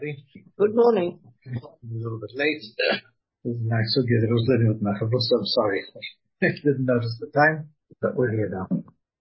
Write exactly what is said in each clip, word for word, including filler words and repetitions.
Good morning. I'm a little bit late. It was nice of you. There was learning with Machabus. I'm sorry. I didn't notice the time, but we're here now.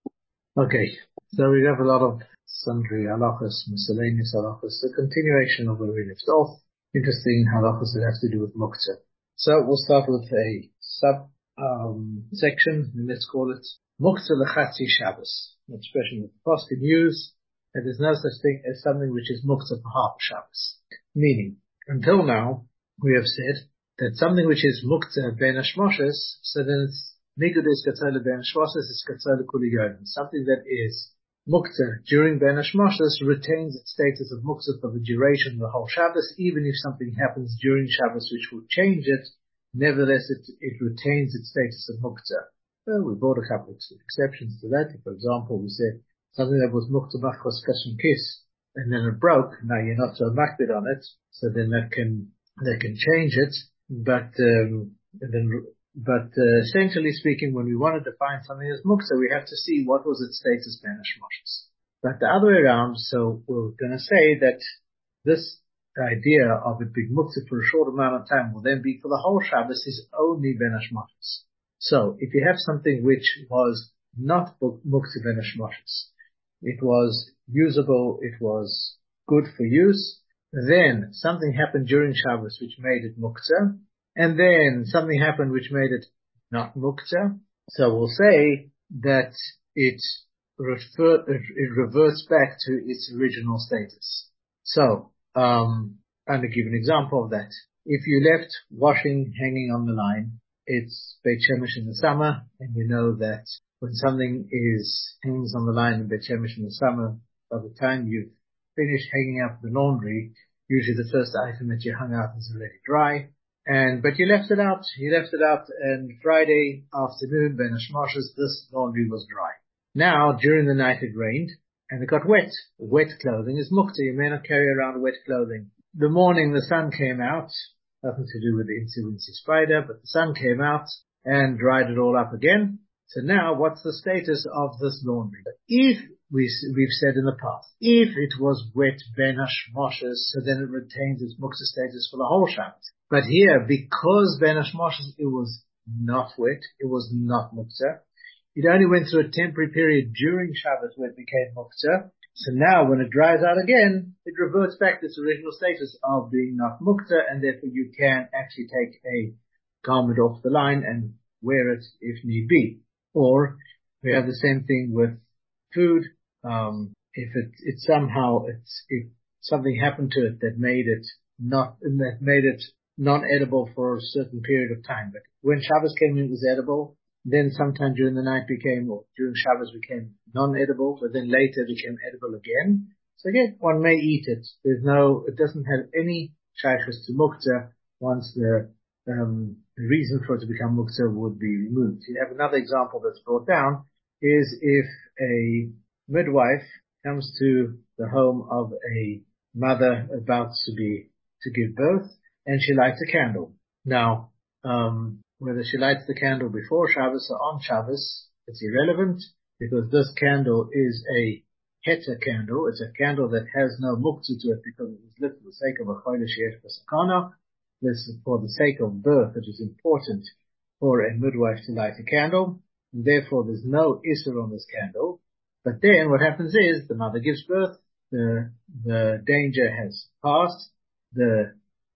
Okay, so we have a lot of sundry halachas, miscellaneous halachas, the continuation of where we left off. Interesting halachas that have to do with muktzah. So we'll start with a sub um, section, and let's call it muktzah lechatzi Shabbos. An expression that the Pasuk can use. That there's no such thing as something which is muktzah for half Shabbos. Meaning, until now, we have said that something which is muktzah ben hashmoshes, so then it's nigudis katzah ben hashmoshes, is katzah kuli yom. Something that is muktzah during ben hashmoshes retains its status of muktzah for the duration of the whole Shabbos, even if something happens during Shabbos which will change it, nevertheless it, it retains its status of muktzah. Well, we brought a couple of exceptions to that. For example, we said something that was muktzah machos kashem kiss, and then it broke. Now you're not so makbid on it, so then that can that can change it. But um, then, but uh, essentially speaking, when we want to define something as muktzah, we have to see what was its status ben hashmoshes. But the other way around, so we're going to say that this idea of it being muktzah for a short amount of time will then be for the whole Shabbos is only ben hashmoshes. So if you have something which was not muktzah ben hashmoshes, it was usable, it was good for use, then something happened during Shabbos which made it muktzah, and then something happened which made it not muktzah. So we'll say that it, refer, it reverts back to its original status. So, um, I'm going to give an example of that. If you left washing hanging on the line, it's Beit Shemesh in the summer, and you know that when something is hangs on the line in Beit Shemesh in the summer, by the time you've finished hanging up the laundry, usually the first item that you hung out is already dry. And but you left it out, you left it out, and Friday afternoon, ben hashmoshes, this laundry was dry. Now, during the night it rained, and it got wet. Wet clothing is muktzah. You may not carry around wet clothing. The morning the sun came out, nothing to do with the incy-wincy spider, but the sun came out and dried it all up again. So now, what's the status of this laundry? If we, we've said in the past, if it was wet ben hashmoshes, so then it retains its muktzah status for the whole Shabbos. But here, because ben hashmoshes, it was not wet, it was not muktzah. It only went through a temporary period during Shabbos where it became muktzah. So now, when it dries out again, it reverts back to its original status of being not muktzah, and therefore you can actually take a garment off the line and wear it if need be. Or we have the same thing with food. Um, if it, it somehow, it's, if something happened to it that made it not, that made it non-edible for a certain period of time. But when Shabbos came in, it was edible. Then sometime during the night became, or during Shabbos became non-edible, but then later became edible again. So again, one may eat it. There's no, it doesn't have any shaykhs to muktzah once the, um, the reason for it to become muktzah would be removed. You have another example that's brought down is if a midwife comes to the home of a mother about to be, to give birth, and she lights a candle. Now, um, whether she lights the candle before Shabbos or on Shabbos, it's irrelevant, because this candle is a heter candle. It's a candle that has no muktzah to it because it was lit for the sake of a chodesh yesh b'sakana. This is for the sake of birth, it is important for a midwife to light a candle, and therefore there's no issur on this candle. But then what happens is the mother gives birth, the, the danger has passed, the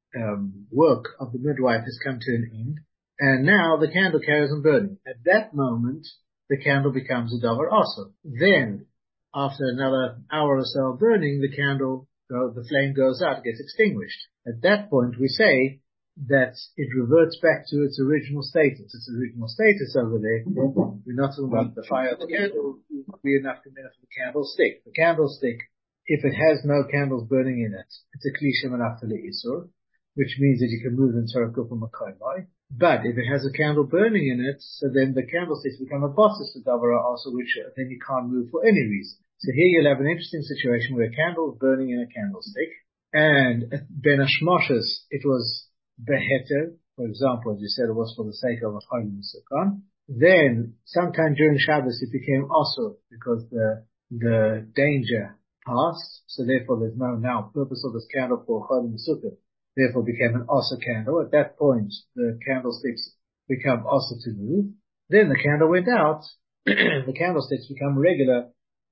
um, work of the midwife has come to an end, and now the candle carries on burning. At that moment, the candle becomes a davar asur. Then, after another hour or so of burning, the candle, the flame goes out, it gets extinguished. At that point, we say that it reverts back to its original status. Its original status over there, we're not talking about the fire of the candle, it would be enough to minute for the candlestick. The candlestick, if it has no candles burning in it, it's a kli shemanach le'isur, which means that you can move in Torah Kufa Makai. But if it has a candle burning in it, so then the candlesticks become a bosses to Davara also, which then you can't move for any reason. So here you'll have an interesting situation where a candle is burning in a candlestick, and ben hashmoshes, it was beheter, for example, as you said, it was for the sake of a chayim sukan. Then, sometime during Shabbos, it became also because the the danger passed, so therefore there's no now purpose of this candle for Chol Sukkot, therefore became an Asa candle. At that point, the candlesticks become Asa to move. Then the candle went out, the candlesticks become regular,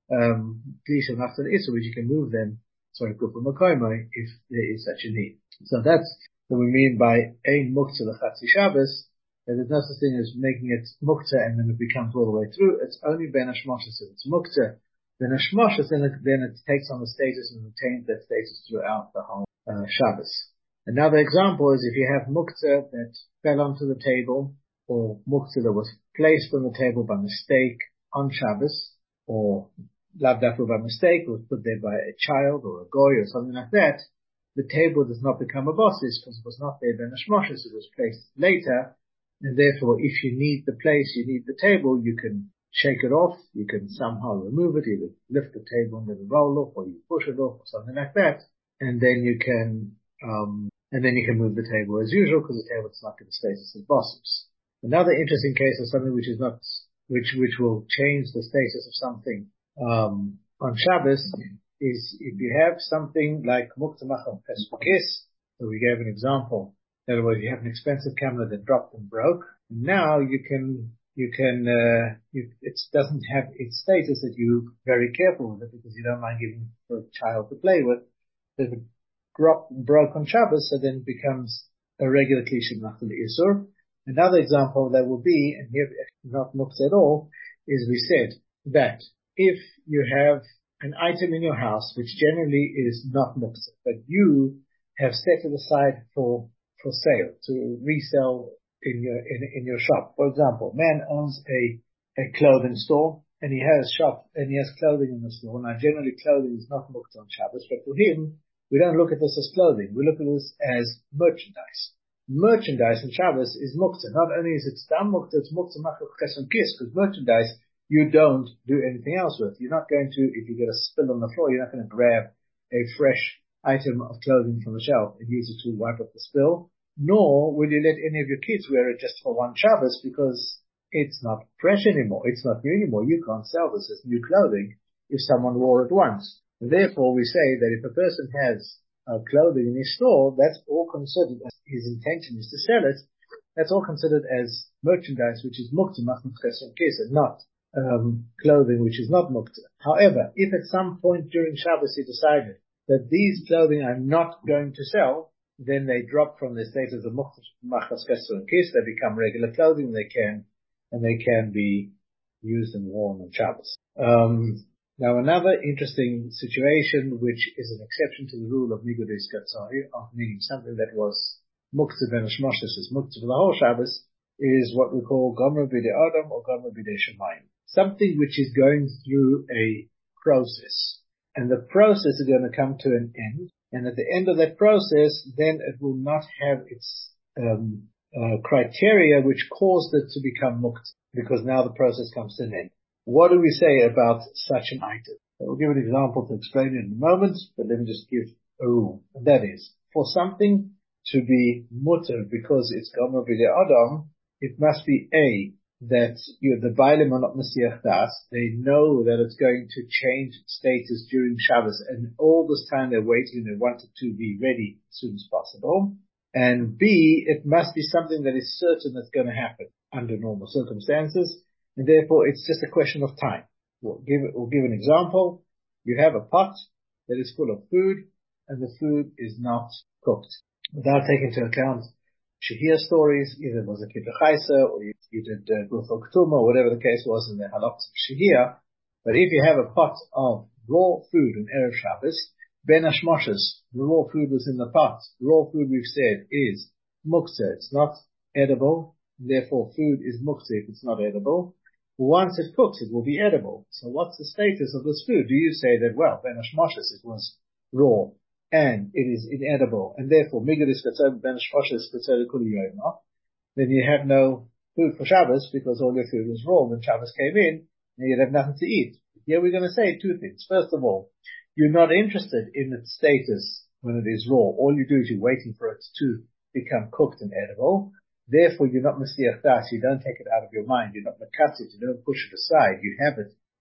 um, Klisha Nachtan Issa, which you can move them, sorry, Kufa Makoimai, if there is such a need. So that's what we mean by Ein Muktzah L'Chatzi Shabbos, that there's no such thing as making it Muktzah and then it becomes all the way through. It's only Ben Hashmoshes. If it's Muktzah, Ben Hashmoshes, then it, then it takes on the status and retains that status throughout the whole uh, Shabbos. Another example is if you have Muktzah that fell onto the table, or Muktzah that was placed on the table by mistake on Shabbos, or Lav Dafur by mistake, was put there by a child or a goy or something like that, the table does not become a bosses because it was not there Ben Hashmoshes, it was placed later, and therefore if you need the place, you need the table, you can shake it off, you can somehow remove it, either lift the table and let it roll off, or you push it off or something like that, and then you can, um, and then you can move the table as usual because the table is not in the status of bosses. Another interesting case of something which is not, which, which will change the status of something, um, on Shabbos is if you have something like Muktzah Machal Pesukis. So we gave an example. In other words, you have an expensive camera that dropped and broke. And now you can, you can, uh, you, it doesn't have its status that you're very careful with it because you don't mind giving for a child to play with. So if it dropped and broke on Shabbos, so then it becomes a regular Klisha Machal Isur. Another example that will be, and here not Muktzah at all, is we said that if you have an item in your house which generally is not Muktzah, but you have set it aside for for sale, to resell in your in, in your shop. For example, man owns a a clothing store and he has shop and he has clothing in the store. Now generally clothing is not Muktzah on Shabbos, but for him, we don't look at this as clothing, we look at this as merchandise. Merchandise in Shabbos is Muktzah. Not only is it Stam Muktzah, it's Muktzah Machal Chesed Kis, because merchandise you don't do anything else with. You're not going to, if you get a spill on the floor, you're not going to grab a fresh item of clothing from the shelf and use it to wipe up the spill, nor will you let any of your kids wear it just for one Shabbos because it's not fresh anymore. It's not new anymore. You can't sell this as new clothing if someone wore it once. And therefore, we say that if a person has uh, clothing in his store, that's all considered, as his intention is to sell it, that's all considered as merchandise, which is Muktzah Machal Chesed Kis, and not um, clothing which is not Muktzah. However, if at some point during Shabbos he decided that these clothing are not going to sell, then they drop from the status of Muktzah Machal Chesed Kis, they become regular clothing, they can, and they can be used and worn on Shabbos. Um, Now another interesting situation, which is an exception to the rule of Nigudis Katsari, of meaning something that was Muktzah ben Hashmoshes is Muktzah for the whole Shabbos, is what we call Gomer B'dei Adam or Gomer B'dei Shemayim. Something which is going through a process. And the process is going to come to an end. And at the end of that process, then it will not have its um, uh, criteria which caused it to become Muktzah, because now the process comes to an end. What do we say about such an item? I'll give an example to explain it in a moment, but let me just give a rule. And that is, for something to be mutter because it's Gomer B'dei Adam, it must be A, that you know, the Bailim are not Mesiach Das. They know that it's going to change status during Shabbos, and all this time they're waiting and they want it to be ready as soon as possible. And B, it must be something that is certain that's going to happen under normal circumstances. And therefore, it's just a question of time. We'll give, we'll give an example. You have a pot that is full of food, and the food is not cooked. Without taking into account Shehir stories, either it was a Kibbutz Chaisa, or you, you did uh, Guthol Ketuma, or whatever the case was in the halachas of Shehir. But if you have a pot of raw food in Erev Shabbos, Ben Hashmoshes, the raw food was in the pot. The raw food, we've said, is Muktzah. It's not edible. Therefore, food is Muktzah if it's not edible. Once it cooks, it will be edible. So what's the status of this food? Do you say that, well, Ben Hashmoshes, it was raw, and it is inedible, and therefore, Migdis Katzad Ben Hashmoshes Katzad Kuli Yoyma, then you have no food for Shabbos, because all your food was raw when Shabbos came in, and you'd have nothing to eat. Here we're going to say two things. First of all, you're not interested in its status when it is raw. All you do is you're waiting for it to become cooked and edible. Therefore, you're not Mesiach Das, you don't take it out of your mind, you're not Mekatsit, you don't push it aside, you have it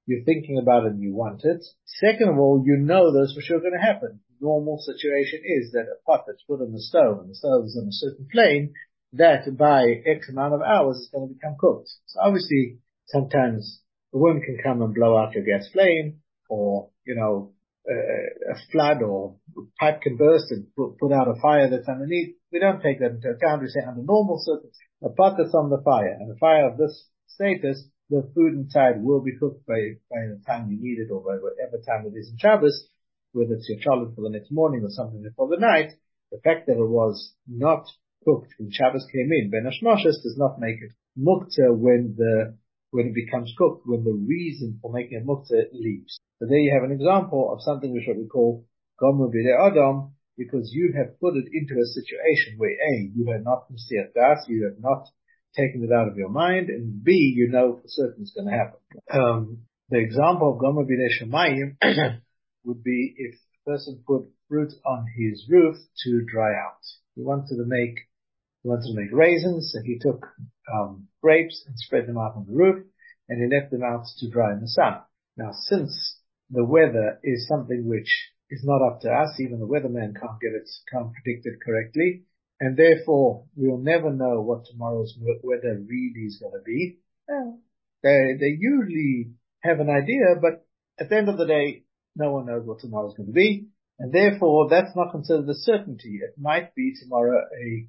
you're thinking about it and you want it. Second of all, you know this for sure going to happen. Normal situation is that a pot that's put on the stove, and the stove is on a certain flame, that by X amount of hours is going to become cooked. So obviously, sometimes the wind can come and blow out your gas flame, or, you know, uh, a flood or a pipe can burst and put, put out a fire that's underneath. We don't take that into account. We say under normal circumstances, a pot that's on the fire, and a fire of this status, the food inside will be cooked by, by the time you need it, or by whatever time it is in Shabbos, whether it's your challah for the next morning or something for the night. The fact that it was not cooked when Shabbos came in, Ben Hashmoshes, does not make it muktzah when the when it becomes cooked, when the reason for making it muktzah leaves. So there you have an example of something which what we call gomer b'dei adam, because you have put it into a situation where A, you have not mesiach das, you have not taken it out of your mind, and B, you know for certain it's going to happen. Um, the example of gomer b'dei shemayim would be if a person put fruit on his roof to dry out. He wanted to make He wanted to make raisins, and he took um, grapes and spread them out on the roof, and he left them out to dry in the sun. Now, since the weather is something which is not up to us, even the weatherman can't get it, can't predict it correctly, and therefore we'll never know what tomorrow's weather really is going to be. Well, they, they usually have an idea, but at the end of the day, no one knows what tomorrow's going to be, and therefore that's not considered a certainty. It might be tomorrow a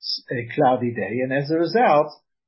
a cloudy day, and as a result,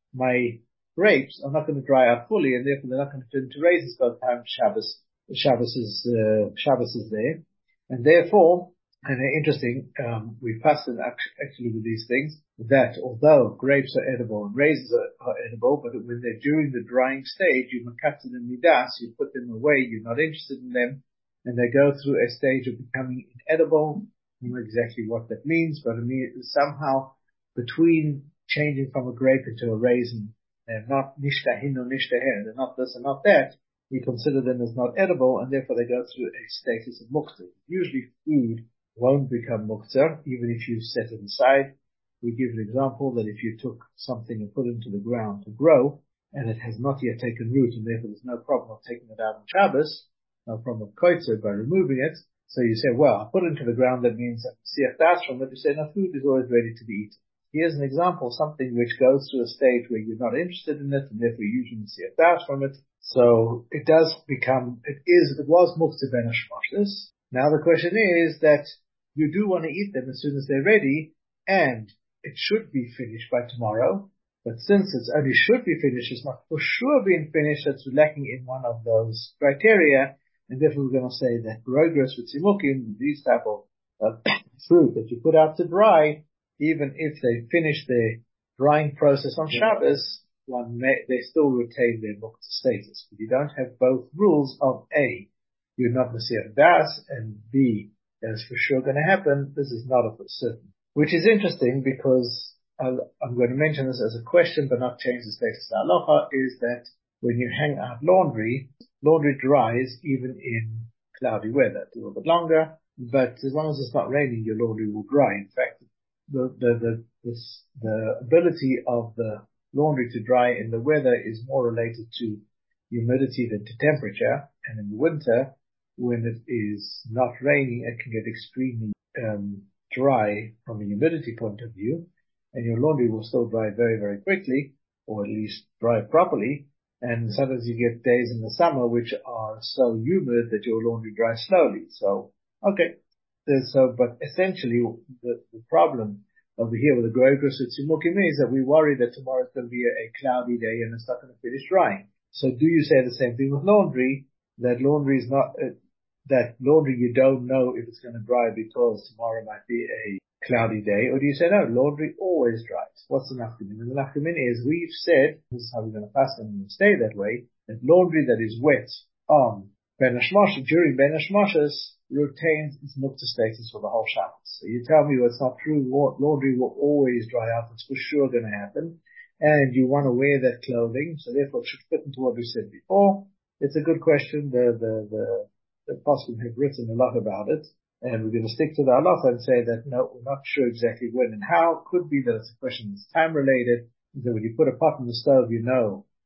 my grapes are not going to dry out fully, and therefore they're not going to turn into raisins by the time Shabbos, Shabbos is, uh, Shabbos is there. And therefore, and interesting, um, we passed it actually with these things, that although grapes are edible and raisins are, are edible, but when they're during the drying stage, you makatze them midas, you put them away, you're not interested in them, and they go through a stage of becoming inedible. I don't know exactly what that means, but I mean, somehow, between changing from a grape into a raisin, they're not nishtahin or nishtaher, they're not this and not that, we consider them as not edible, and therefore they go through a status of muktzah. Usually food won't become muktzah, even if you set it aside. We give an example that if you took something and put it into the ground to grow, and it has not yet taken root, and therefore there's no problem of taking it out on Shabbos, no problem of koitzer by removing it, so you say, well, I put it into the ground, that means that siach das from it. You say, no, food is always ready to be eaten. Here's an example, something which goes through a stage where you're not interested in it, and therefore you're using the siach das from it. So it does become, it is, it was muktzah ben hashmoshes. Now the question is that you do want to eat them as soon as they're ready, and it should be finished by tomorrow. But since it's only should be finished, it's not for sure being finished, it's lacking in one of those criteria, and therefore we're going to say that progress with simukim, these type of uh, fruit that you put out to dry, even if they finish their drying process on Shabbos, one may, they still retain their muktzah status. But you don't have both rules of A, you're not mesiach das, and B, that's for sure going to happen. This is not a for certain. Which is interesting because I'll, I'm going to mention this as a question, but not change the status of halacha, is that when you hang out laundry, laundry dries even in cloudy weather. It's a little bit longer, but as long as it's not raining, your laundry will dry. In fact, the, the, the, the, the ability of the laundry to dry in the weather is more related to humidity than to temperature. And in the winter, when it is not raining, it can get extremely um, dry from a humidity point of view, and your laundry will still dry very, very quickly, or at least dry properly. And sometimes you get days in the summer which are so humid that your laundry dries slowly. So, okay. So, but essentially, the, the problem over here with the Groigros at Simukim is that we worry that tomorrow is going to be a, a cloudy day and it's not going to finish drying. So do you say the same thing with laundry, that laundry is not, uh, that laundry you don't know if it's going to dry because tomorrow might be a cloudy day, or do you say no, laundry always dries? What's the nafkamin? And the nafkamin is, we've said, this is how we're going to pass them and stay that way, that laundry that is wet on Ben Hashmoshes, during Ben Hashmoshes, retains its muktzah status for the whole Shabbos. So you tell me what's not true, laundry will always dry out, it's for sure going to happen, and you want to wear that clothing, so therefore it should fit into what we said before. It's a good question. The, the, the, the Poskim have written a lot about it, and we're going to stick to the halacha and say that no, we're not sure exactly when and how. Could be that it's a question that's time related, that when you put a pot in the stove, you know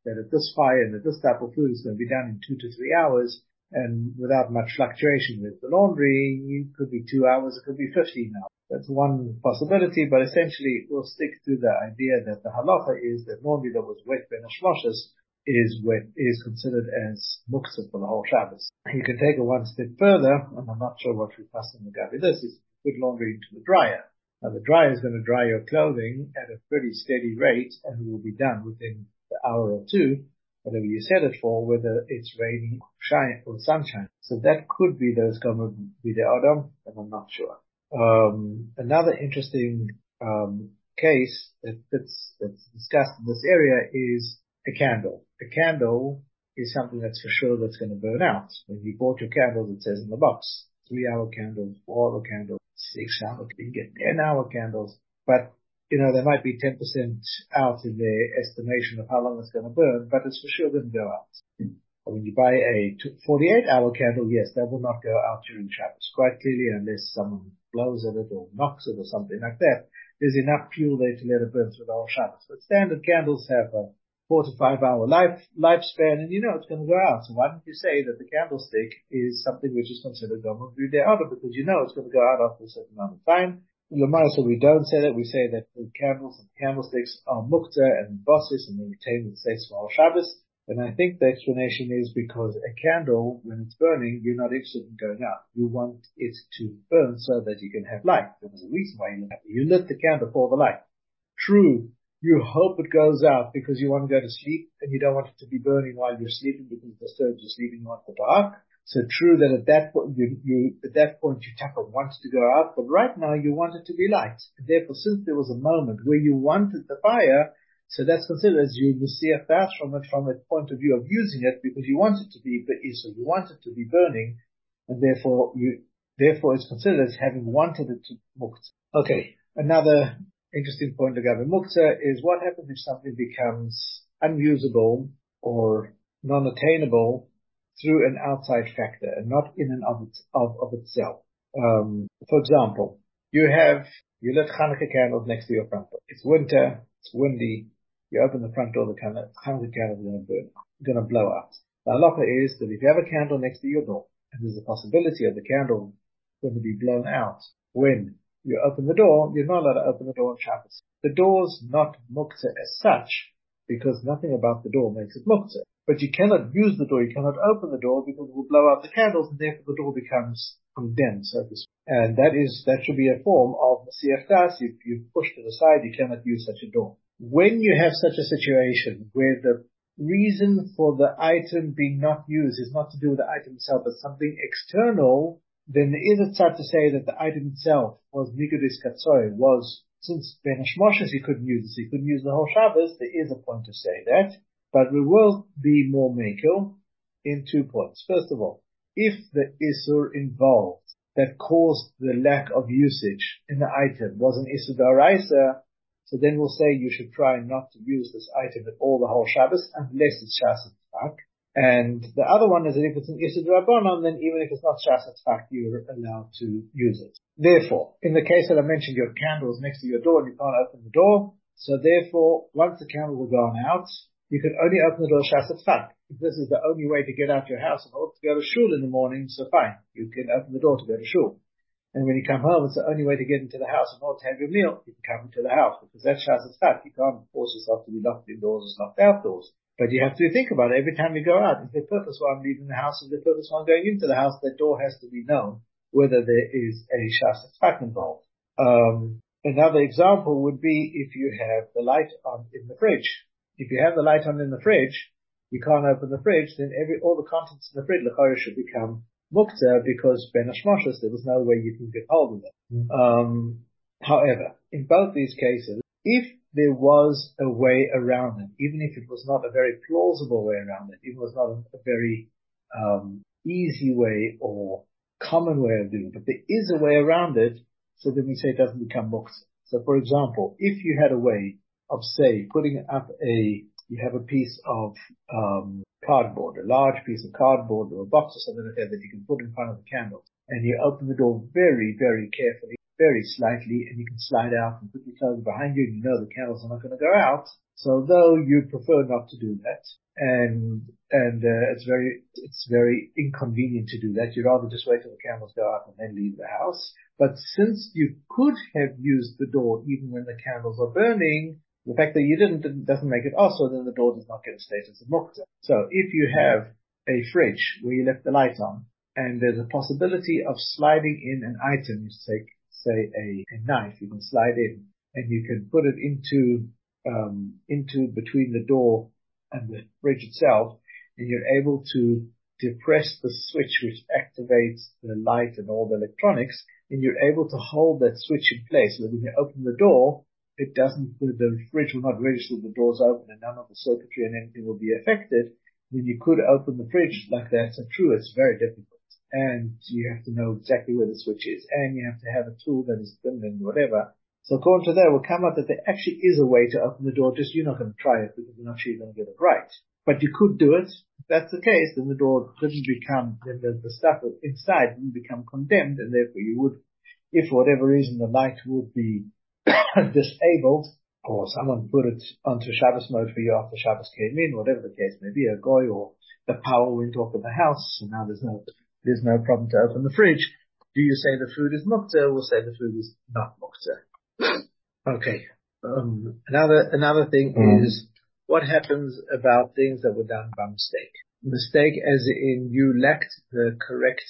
that at this fire and at this type of food is going to be done in two to three hours and without much fluctuation. With the laundry, it could be two hours, it could be fifteen hours. That's one possibility, but essentially we'll stick to the idea that the halacha is that laundry that was wet ben hashmoshes is wet, is considered as muktzah for the whole Shabbos. You can take it one step further, and I'm not sure what we pass in the Gabi this, is put laundry into the dryer. Now the dryer is going to dry your clothing at a pretty steady rate, and it will be done within the hour or two, whatever you set it for, whether it's raining shine or sunshine. So that could be those Gomer Bidei Adam, and I'm not sure. Um, another interesting um, case that fits, that's discussed in this area is a candle. A candle is something that's for sure that's going to burn out. When you bought your candles, it says in the box, three-hour candles, four-hour candles, six-hour, you can get ten-hour candles. But, you know, there might be ten percent out in their estimation of how long it's going to burn, but it's for sure going to go out. When you buy a forty-eight hour candle, yes, that will not go out during Shabbos, quite clearly, unless someone blows at it or knocks it or something like that. There's enough fuel there to let it burn through the whole Shabbos. But standard candles have a four to five hour life lifespan, and you know it's going to go out. So why don't you say that the candlestick is something which is considered Gomer Bidei Adam, because you know it's going to go out after a certain amount of time. In Lamar, so we don't say that. We say that the candles and candlesticks are muktzah and bosses, and they retain the states for all Shabbos. And I think the explanation is because a candle, when it's burning, you're not interested in going out. You want it to burn so that you can have light. There's a reason why you lit it. You lit the candle for the light. True, you hope it goes out because you want to go to sleep and you don't want it to be burning while you're sleeping because it disturbs your sleeping. You want the dark. So true that at that point, you, you, at that point you taka wants to go out, but right now you want it to be light. And therefore, since there was a moment where you wanted the fire, so that's considered as you see a fast from it from a point of view of using it because you want it to be, so you want it to be burning, and therefore you, therefore it's considered as having wanted it to muktzah. Okay, another interesting point regarding muktzah is what happens if something becomes unusable or non-attainable through an outside factor and not in and of, it, of, of itself. Um, for example, you have, you lit Hanukkah candles next to your front door. It's winter, it's windy, you open the front door, the Hanukkah candle is going to burn, going to blow out. The halacha is that if you have a candle next to your door, and there's a possibility of the candle going to be blown out when you open the door, you're not allowed to open the door on Shabbos. The door's not muktzah as such, because nothing about the door makes it muktzah. But you cannot use the door, you cannot open the door because it will blow out the candles, and therefore the door becomes condemned, so to speak. And that is, that should be a form of Mesiach Das. If you push it aside, you cannot use such a door. When you have such a situation where the reason for the item being not used is not to do with the item itself, but something external, then there is a tzad to say that the item itself was nigudis katsoy, was, since ben hashmoshes he couldn't use it, he couldn't use the whole Shabbos, there is a point to say that. But we will be more makel in two points. First of all, if the isur involved that caused the lack of usage in the item was an isur daraisa, so then we'll say you should try not to use this item at all the whole Shabbos unless it's shas tzfak. And the other one is that if it's an isur drabanan, then even if it's not shas tzfak, you're allowed to use it. Therefore, in the case that I mentioned, your candle is next to your door and you can't open the door, so therefore, once the candle will go out, you can only open the door shas tzfak. If this is the only way to get out your house in order to go to shul in the morning, so fine, you can open the door to go to shul. And when you come home, it's the only way to get into the house in order to have your meal. You can come into the house because that's shas tzfak. You can't force yourself to be locked indoors or locked outdoors. But you have to think about it every time you go out. Is there purpose why I'm leaving the house? Is there purpose why I'm going into the house? That door has to be known whether there is a shas tzfak involved. Um, another example would be if you have the light on in the fridge. If you have the light on in the fridge, you can't open the fridge, then every, all the contents in the fridge, l'chayr, should become muktzah because ben hashmoshes, there was no way you can get hold of it. Mm-hmm. Um, however, in both these cases, if there was a way around it, even if it was not a very plausible way around it, even if it was not a, a very um, easy way or common way of doing it, but there is a way around it, so then we say it doesn't become muktzah. So for example, if you had a way of, say, putting up a, you have a piece of um cardboard, a large piece of cardboard or a box or something like that that you can put in front of the candle, and you open the door very, very carefully, very slightly, and you can slide out and put your clothes behind you, and you know the candles are not going to go out. So though you prefer not to do that, and and uh, it's very it's very inconvenient to do that, you'd rather just wait till the candles go out and then leave the house. But since you could have used the door even when the candles are burning, the fact that you didn't doesn't make it also, then the door does not get a status of muktzah. So if you have a fridge where you left the light on, and there's a possibility of sliding in an item, you take, say, a, a knife, you can slide in, and you can put it into um, into between the door and the fridge itself, and you're able to depress the switch which activates the light and all the electronics, and you're able to hold that switch in place so that when you open the door, it doesn't, the, the fridge will not register the door's open and none of the circuitry and anything will be affected. Then you could open the fridge like that. So true, it's very difficult. And you have to know exactly where the switch is, and you have to have a tool that is thin and whatever. So according to that, it will come out that there actually is a way to open the door, just you're not going to try it because you're not sure you're going to get it right. But you could do it. If that's the case, then the door didn't become, then the, the stuff inside didn't become condemned, and therefore you would, if for whatever reason the light would be disabled, or someone put it onto Shabbos mode for you after Shabbos came in, whatever the case may be, a goy, or the power went off in the house, so now there's no, there's no problem to open the fridge. Do you say the food is muktzah? We'll say the food is not muktzah. Okay. Um, another, another thing mm. is what happens about things that were done by mistake. Mistake as in you lacked the correct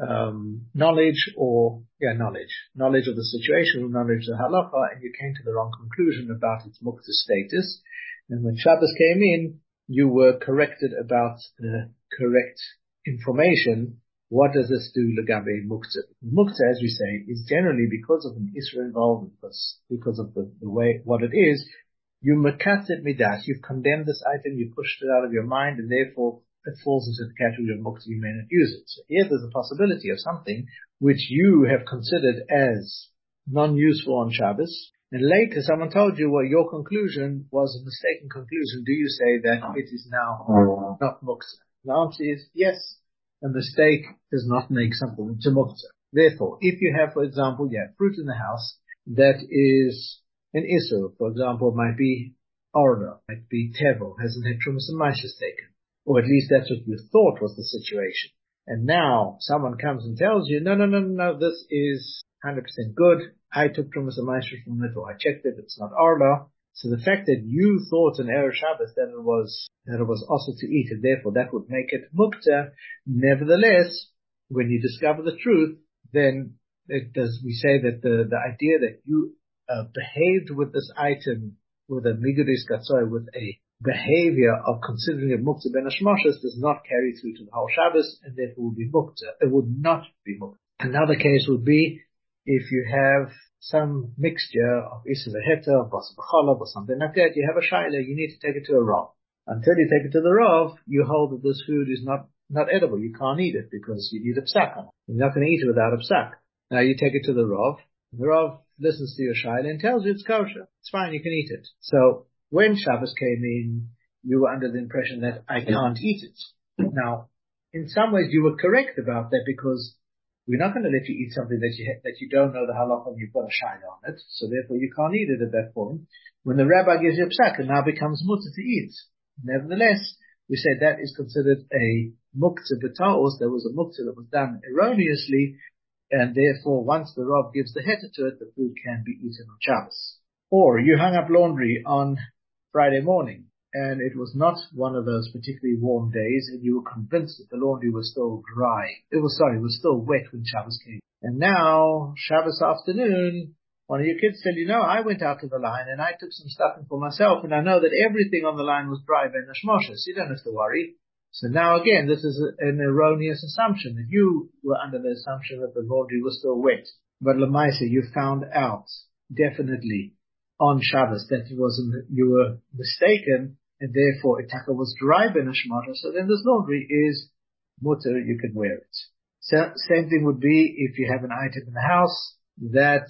um knowledge or, yeah, knowledge. Knowledge of the situation, or knowledge of the halacha, and you came to the wrong conclusion about its muktzah status. And when Shabbos came in, you were corrected about the correct information. What does this do legabe muktzah? Muktzah, as we say, is generally because of an isra involved, because, because of the, the way, what it is, you mekatzet midas, you've condemned this item, you pushed it out of your mind, and therefore it falls into the category of muktzah, you may not use it. So here there's a possibility of something which you have considered as non-useful on Shabbos, and later someone told you, well, your conclusion was a mistaken conclusion. Do you say that it is now not muktzah? The answer is yes. A mistake does not make something into muktzah. Therefore, if you have, for example, yeah, fruit in the house that is an issur, for example, might be orla, might be tevel, hasn't had trumas and maishas taken, or at least that's what you thought was the situation. And now someone comes and tells you, no, no, no, no, this is one hundred percent good. I took trumas and maishas from it, or I checked it, it's not orla. So the fact that you thought in Erev Shabbos that it was, that it was also to eat, and therefore that would make it muktzah, nevertheless, when you discover the truth, then it does, we say that the, the idea that you uh, behaved with this item with a miguris gatsoy, with a behavior of considering it muktzah ben hashmashas, does not carry through to the whole Shabbos, and therefore would be muktzah. It would not be muktzah. Another case would be if you have some mixture of Issa Veheta, or Basa B'cholov, or something like that, you have a shaila, you need to take it to a Rav. Until you take it to the Rav, you hold that this food is not, not edible. You can't eat it because you need a psak on it. You're not going to eat it without a psak. Now you take it to the Rav, the Rav listens to your shaila and tells you it's kosher. It's fine, you can eat it. So when Shabbos came in, you were under the impression that I can't eat it. Now, in some ways you were correct about that, because we're not going to let you eat something that you ha- that you don't know the halacha and you've got a shayla on it, so therefore you can't eat it at that point. When the rabbi gives you a psak, it now becomes mutter to eat. Nevertheless, we say that is considered a muktzah b'ta'os. There was a muktzah that was done erroneously, and therefore once the Rav gives the heta to it, the food can be eaten on Shabbos. Or you hung up laundry on Friday morning, and it was not one of those particularly warm days, and you were convinced that the laundry was still dry. It was, sorry, it was still wet when Shabbos came. And now, Shabbos afternoon, one of your kids said, you know, I went out to the line and I took some stuffing for myself, and I know that everything on the line was dry ben hashmashas. You don't have to worry. So now again, this is a, an erroneous assumption, that you were under the assumption that the laundry was still wet. But Lamaisa, you found out definitely on Shabbos that it wasn't, you were mistaken, and therefore itaka was dry ben hashmashas, so then this laundry is mutter, you can wear it. So, same thing would be if you have an item in the house that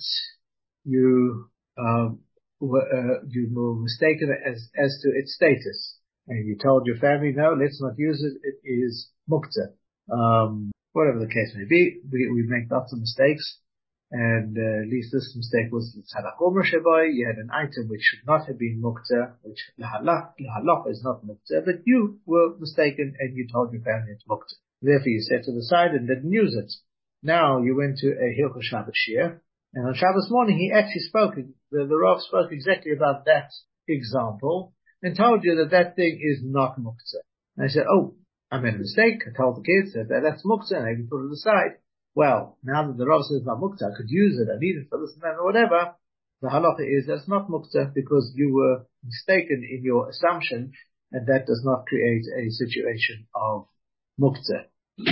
you um, were, uh, you were mistaken as as to its status, and you told your family, no, let's not use it, it is muktzah. Um, whatever the case may be, we, we make lots of mistakes, And uh, at least this mistake was tzadak omer sheboy. You had an item which should not have been muktzah, which lahalach is not muktzah, but you were mistaken and you told your family it's muktzah. Therefore you set to the side and didn't use it. Now you went to a Hilchos Shabbos shiur, and on Shabbos morning he actually spoke, the, the Rav spoke exactly about that example and told you that that thing is not muktzah. And I said, oh, I made a mistake. I told the kids that that's muktzah and I even put it aside. Well, now that the Rav says not muktzah, I could use it, I need it for this and that or whatever, the halacha is that's not muktzah because you were mistaken in your assumption, and that does not create a situation of muktzah.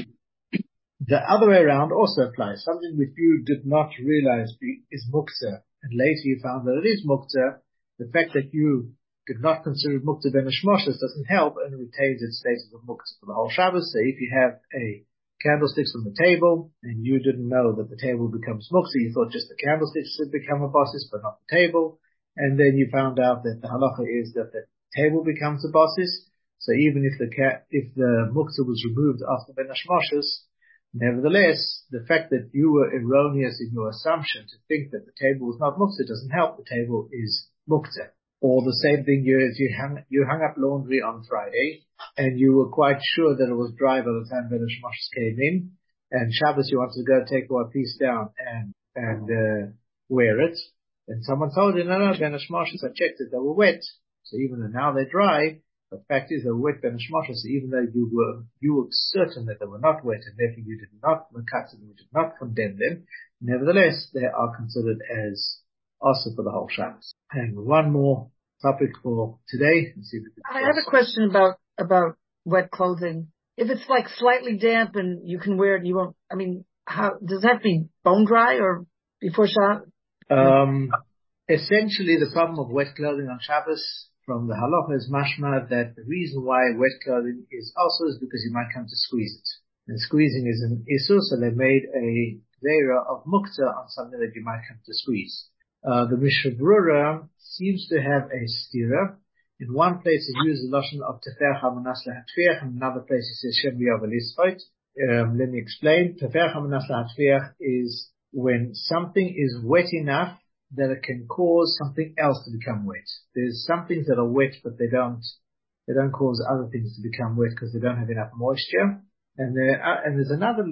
The other way around also applies. Something which you did not realize is muktzah, and later you found that it is muktzah. The fact that you did not consider it muktzah ben hashmoshes doesn't help, and retains its status of muktzah for the whole Shabbos. So if you have a candlesticks on the table, and you didn't know that the table becomes muktzah, you thought just the candlesticks would become a basis, but not the table, and then you found out that the halacha is that the table becomes a basis. So even if the ca- if the muktzah was removed after ben hashmoshes, nevertheless, the fact that you were erroneous in your assumption to think that the table was not muktzah doesn't help. The table is muktzah. Or the same thing you is you hung you hung up laundry on Friday, and you were quite sure that it was dry by the time Ben Hashmoshes came in, and Shabbos you wanted to go take one piece down and and uh, wear it, and someone told you, no, no, Ben Hashmoshes, I checked it, they were wet. So even though now they're dry, the fact is they were wet Ben Hashmoshes. So even though you were you were certain that they were not wet, and therefore you did not makatz them, you did not condemn them, nevertheless they are considered as also for the whole Shabbos. And one more topic for today. Let's see if we can I have a question about, about wet clothing. If it's like slightly damp and you can wear it, you won't, I mean, how, does it have to be bone dry or before Shabbos? Um, essentially the problem of wet clothing on Shabbos from the halacha is mashma that the reason why wet clothing is also is because you might come to squeeze it. And squeezing is an issur, so they made a zera of muktzah on something that you might come to squeeze. Uh, the Mishnah Berurah seems to have a stira. In one place it uses the lashon of tefer hamanas lahatfiach, and another place it says shem v'yavalisvot. Um, let me explain. Tefer hamanas lahatfiach is when something is wet enough that it can cause something else to become wet. There's some things that are wet, but they don't they don't cause other things to become wet because they don't have enough moisture. And there uh, and there's another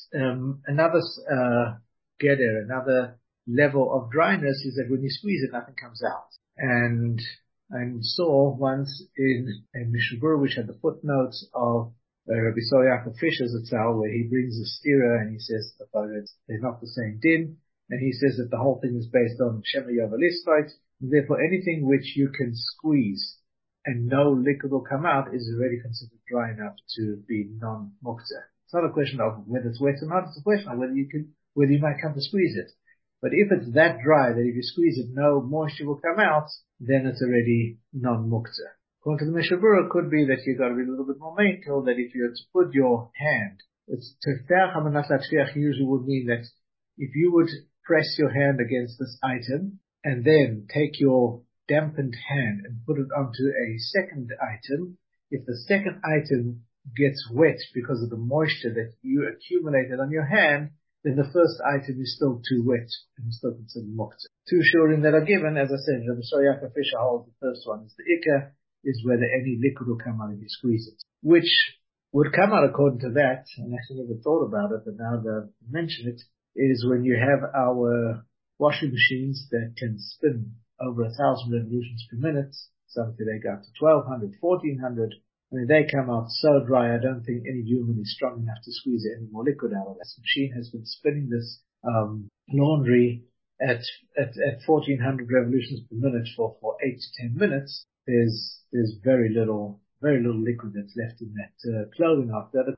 um, another uh, geder, another level of dryness is that when you squeeze it, nothing comes out. And I saw once in a Mishnah Berurah which had the footnotes of uh, Rabbi Yaakov Fisher Zatzal, where he brings a stira and he says that they're not the same din, and he says that the whole thing is based on Shema Yavalisvot, and therefore anything which you can squeeze and no liquid will come out is already considered dry enough to be non-muktzah. It's not a question of whether it's wet or not, it's a question of whether you can, whether you might come to squeeze it. But if it's that dry that if you squeeze it, no moisture will come out, then it's already non-muktzah. According to the Mishnah Berurah, it could be that you've got to be a little bit more mindful that if you were to put your hand, it's tefer hamanas lahatfiach usually would mean that if you would press your hand against this item and then take your dampened hand and put it onto a second item, if the second item gets wet because of the moisture that you accumulated on your hand, then the first item is still too wet and is still considered muktzah. Two shurim that are given, as I said, Rabbi Yaakov Fisher holds the first one is the ikka, is whether any liquid will come out if you squeeze it. Which would come out according to that, and I actually never thought about it, but now that I mention it, is when you have our washing machines that can spin over a thousand revolutions per minute, some today go up to twelve hundred, fourteen hundred. I mean, they come out so dry, I don't think any human is strong enough to squeeze any more liquid out of it. This machine has been spinning this um, laundry at, at at fourteen hundred revolutions per minute for, for eight to ten minutes. There's there's very little very little liquid that's left in that uh, clothing after.